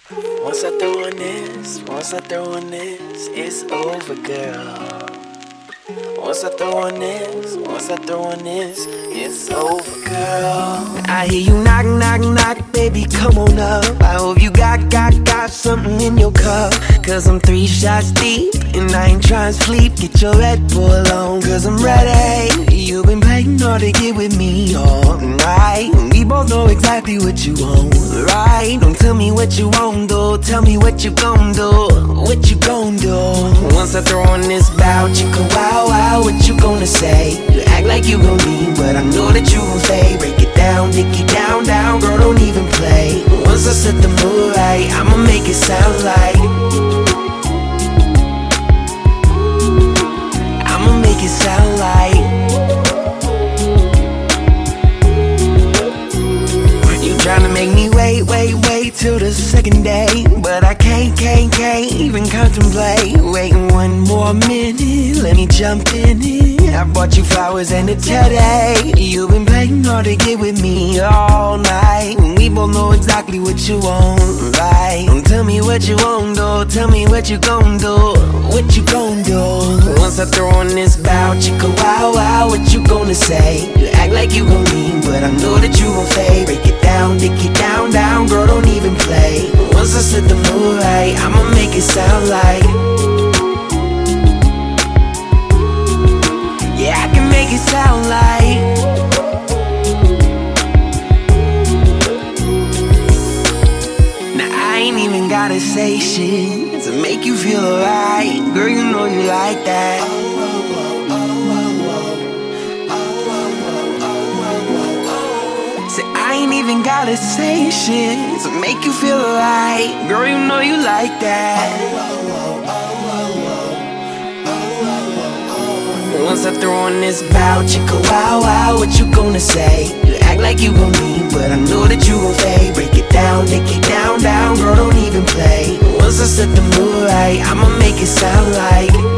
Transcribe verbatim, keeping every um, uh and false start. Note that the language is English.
Once I throw on this, once I throw on this, it's over, girl. Once I throw on this, once I throw on this, it's over, girl. I hear you knock, knock, knock, baby, come on up. I hope you got, got, got something in your cup. Cause I'm three shots deep, and I ain't trying to sleep. Get your Red Bull on, cause I'm ready. You've been playing hard to get with me all night. We both know exactly what you want, right? Don't tell me what you want, though. Tell me what you gon' do, what you gon' do. Once I throw on this bout, you go wow, wow, what you gonna say? You act like you gon' leave, but I know that you gon' stay. Break it down, dick it down, down, girl, don't even play. Once I set the mood right, I'ma make it sound like I'ma make it sound like you tryna make me wait, wait, wait till the second day. But I can't, can't, can't even contemplate waiting one more minute, let me jump in it. I bought you flowers and a teddy. You've been playing hard to get with me all night. We both know exactly what you want, right? Don't tell me what you want, though. Tell me what you gon' do, what you gon' do. Once I throw on this bout, you go wow, wow, what you gonna say? You act like you gon' leave, but I know that you gon' fade. Break it down, dick it down, down, girl, don't even play. Once I set the mood right, I'ma make it sound like yeah, I can make it sound like now I ain't even gotta say shit to make you feel alright. Girl, you know you like that. Say I ain't even gotta say shit to make you feel alright. Girl, you know you like that. Once I throw on this bout, you go wow, wow, what you gonna say? You act like you gon' leave, but I know that you gon' fade. Break it down, dick it down, down, girl, don't even play. Once I set the mood right, I'ma make it sound like